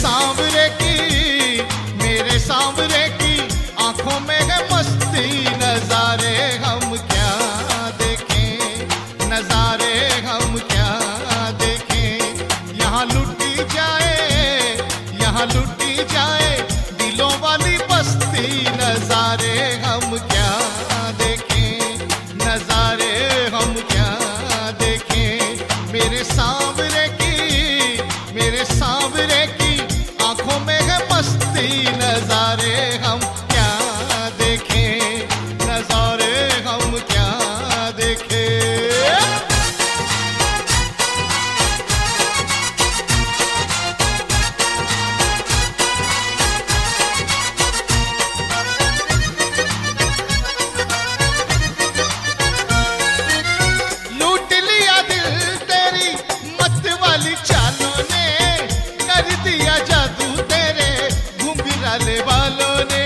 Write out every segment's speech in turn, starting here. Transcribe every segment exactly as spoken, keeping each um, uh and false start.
सांवरे की, मेरे सांवरे की आंखों में है मस्ती। नजारे हम क्या देखें, नजारे हम क्या देखें। यहाँ लुटी जाए, यहाँ लुटी जाए दिलों वाली बस्ती। नजारे हम क्या देखें, नजारे हम क्या देखें। मेरे सांवरे की, मेरे सांवरे की आंखों में है मस्ती। नजारे हम क्या देखें, नजारे हम क्या देखें। लूट लिया दिल तेरी मत वाली चालों ने, कर दिया जादू तेरे घुंघराले वालों ने।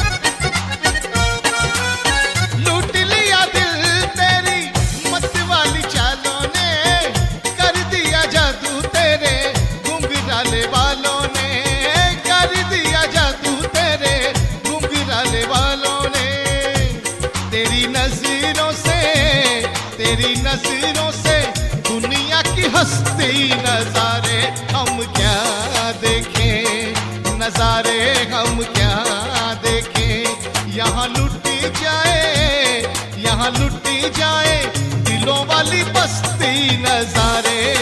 लूट लिया दिल तेरी मत वाली चालों ने, कर दिया जादू तेरे घुंघराले वालों ने। कर दिया जादू तेरे घुंघराले वालों ने। तेरी नजरों से, तेरी नजरों से दुनिया की हस्ती। नजारे हम क्या देखें, नजारे हम क्या देखें। यहाँ लुटी जाए, यहाँ लुटी जाए दिलों वाली बस्ती। नजारे